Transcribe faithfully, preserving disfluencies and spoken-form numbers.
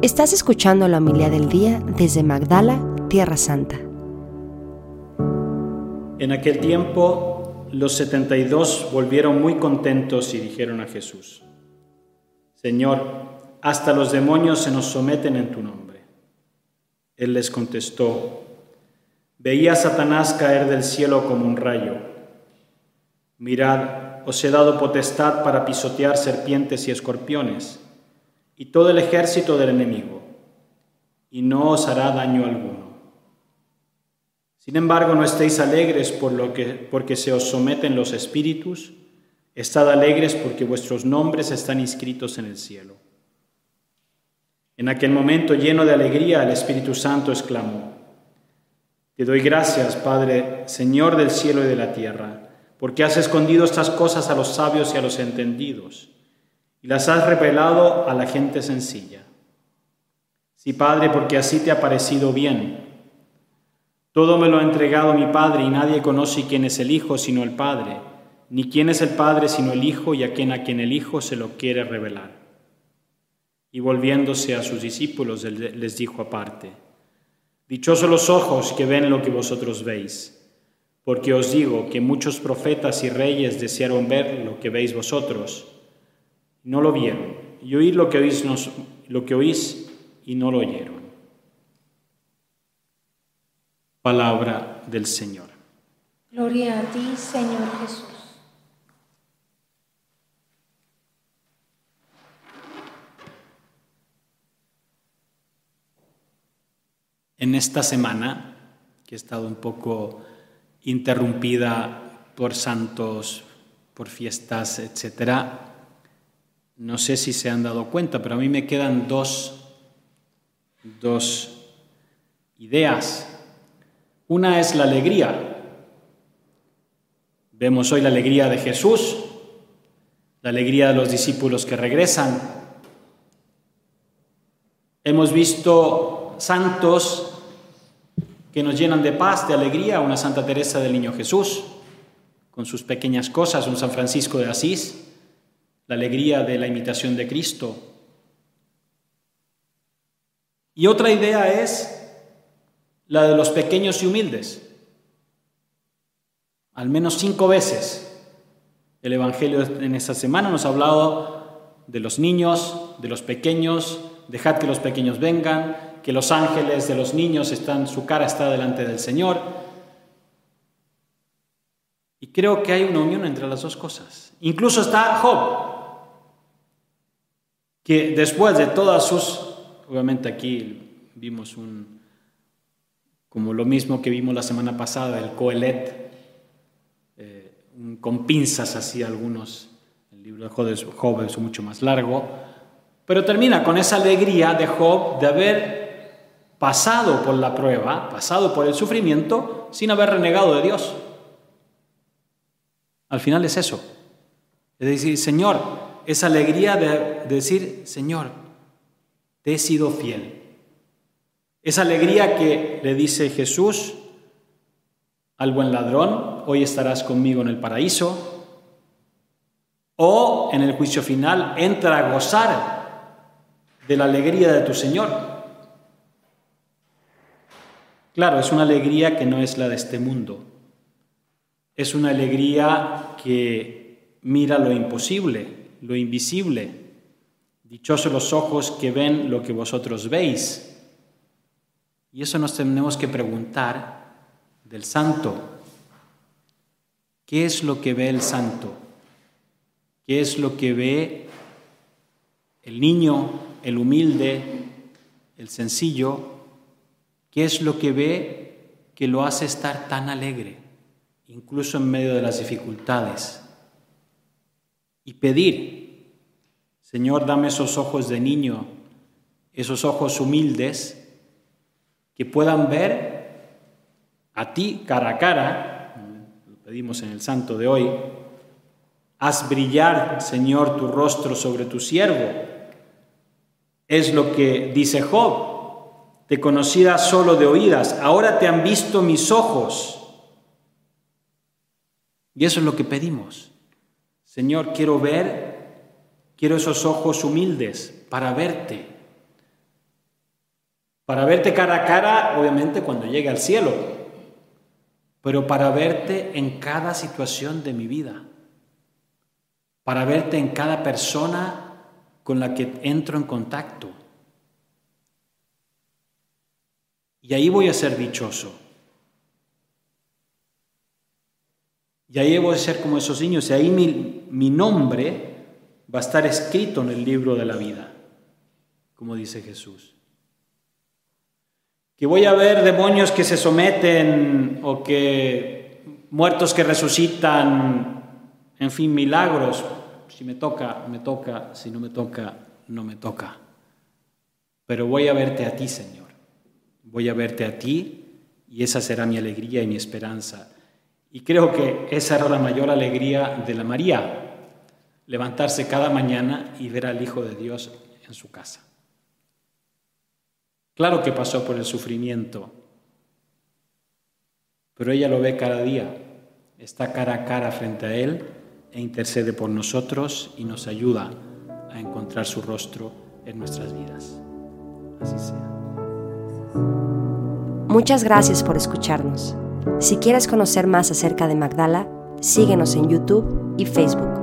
Estás escuchando la homilía del día desde Magdala, Tierra Santa. En aquel tiempo, los setenta y dos volvieron muy contentos y dijeron a Jesús: Señor, hasta los demonios se nos someten en tu nombre. Él les contestó: Veía a Satanás caer del cielo como un rayo. Mirad, os he dado potestad para pisotear serpientes y escorpiones, y todo el ejército del enemigo, y no os hará daño alguno. Sin embargo, no estéis alegres por lo que, porque se os someten los espíritus, estad alegres porque vuestros nombres están inscritos en el cielo. En aquel momento, lleno de alegría, el Espíritu Santo exclamó: Te doy gracias, Padre, Señor del cielo y de la tierra, porque has escondido estas cosas a los sabios y a los entendidos, y las has revelado a la gente sencilla. Sí, Padre, porque así te ha parecido bien. Todo me lo ha entregado mi Padre, y nadie conoce quién es el Hijo sino el Padre, ni quién es el Padre sino el Hijo, y a quien a quien el Hijo se lo quiere revelar. Y volviéndose a sus discípulos, les dijo aparte: Dichosos los ojos que ven lo que vosotros veis, porque os digo que muchos profetas y reyes desearon ver lo que veis vosotros, y no lo vieron, y oír lo que oís, no, lo que oís y no lo oyeron. Palabra del Señor. Gloria a ti, Señor Jesús. En esta semana, que ha estado un poco interrumpida por santos, por fiestas, etcétera, no sé si se han dado cuenta, pero a mí me quedan dos, dos ideas. Una es la alegría. Vemos hoy la alegría de Jesús, la alegría de los discípulos que regresan. Hemos visto santos que nos llenan de paz, de alegría, una Santa Teresa del Niño Jesús, con sus pequeñas cosas, un San Francisco de Asís, la alegría de la imitación de Cristo. Y otra idea es la de los pequeños y humildes. Al menos cinco veces el Evangelio en esta semana nos ha hablado de los niños, de los pequeños, dejad que los pequeños vengan, que los ángeles de los niños están, su cara está delante del Señor. Y creo que hay una unión entre las dos cosas. Incluso está Job, que después de todas sus, obviamente aquí vimos un, como lo mismo que vimos la semana pasada, el Coelet, eh, un, con pinzas así algunos, el libro de Job es, Job es mucho más largo, pero termina con esa alegría de Job de haber pasado por la prueba, pasado por el sufrimiento, sin haber renegado de Dios. Al final es eso. Es decir, Señor, esa alegría de, de decir, Señor, te he sido fiel. Esa alegría que le dice Jesús al buen ladrón: hoy estarás conmigo en el paraíso. O en el juicio final, entra a gozar de la alegría de tu Señor. Claro, es una alegría que no es la de este mundo. Es una alegría que mira lo imposible, lo invisible. Dichosos los ojos que ven lo que vosotros veis. Y eso nos tenemos que preguntar del santo. ¿Qué es lo que ve el santo? ¿Qué es lo que ve el niño, el humilde, el sencillo? ¿Qué es lo que ve que lo hace estar tan alegre, incluso en medio de las dificultades? Y pedir: Señor, dame esos ojos de niño, esos ojos humildes, que puedan ver a ti cara a cara. Lo pedimos en el santo de hoy. Haz brillar, Señor, tu rostro sobre tu siervo. Es lo que dice Job: te conocía solo de oídas, ahora te han visto mis ojos. Y eso es lo que pedimos. Señor, quiero ver, quiero esos ojos humildes para verte. Para verte cara a cara, obviamente, cuando llegue al cielo, pero para verte en cada situación de mi vida, para verte en cada persona con la que entro en contacto. Y ahí voy a ser dichoso. Y ahí voy a ser como esos niños, y ahí mi, mi nombre va a estar escrito en el libro de la vida, como dice Jesús. Que voy a ver demonios que se someten o que muertos que resucitan, en fin, milagros. Si me toca, me toca, si no me toca, no me toca. Pero voy a verte a ti, Señor. Voy a verte a ti y esa será mi alegría y mi esperanza. Y creo que esa era la mayor alegría de la María, levantarse cada mañana y ver al Hijo de Dios en su casa. Claro que pasó por el sufrimiento, pero ella lo ve cada día, está cara a cara frente a Él e intercede por nosotros y nos ayuda a encontrar su rostro en nuestras vidas. Así sea. Muchas gracias por escucharnos. Si quieres conocer más acerca de Magdala, síguenos en YouTube y Facebook.